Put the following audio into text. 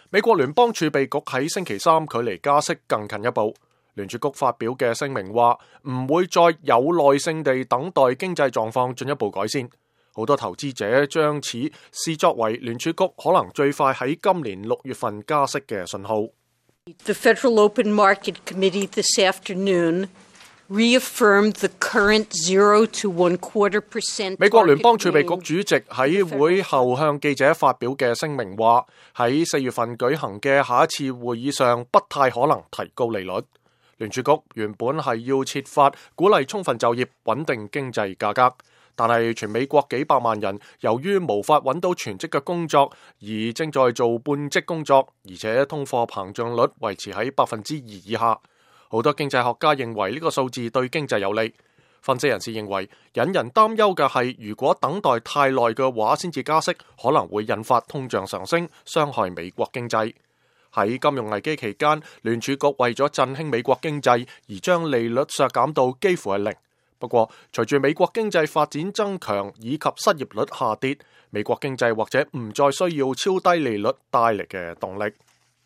美國聯邦儲備局喺星期三距離加息更近一步。聯儲局發表嘅聲明話，唔會再有耐性地等待經濟狀況進一步改善。好多投資者將此視作為聯儲局可能最快喺今年6月份加息嘅信號。 The Federal Open Market Committee this afternoon reaffirmed the current 0 to 1/4%。 美國聯邦儲備局主席喺會後向記者發表嘅聲明話，喺4月份舉行嘅下一次會議上，不太可能提高利率。聯儲局原本係要設法鼓勵充分就業、穩定經濟價格，但係全美國幾百萬人由於無法揾到全職嘅工作，而正在做半職工作，而且通貨膨脹率維持喺2%以下。好多經濟學家認為呢個數字對經濟有利。分析人士認為，引人擔憂嘅係，如果等待太耐嘅話先至加息，可能會引發通脹上升，傷害美國經濟。喺金融危機期間，聯儲局為咗振興美國經濟而將利率削減到幾乎係0。不過，隨住美國經濟發展增強以及失業率下跌，美國經濟或者唔再需要超低利率帶嚟嘅動力。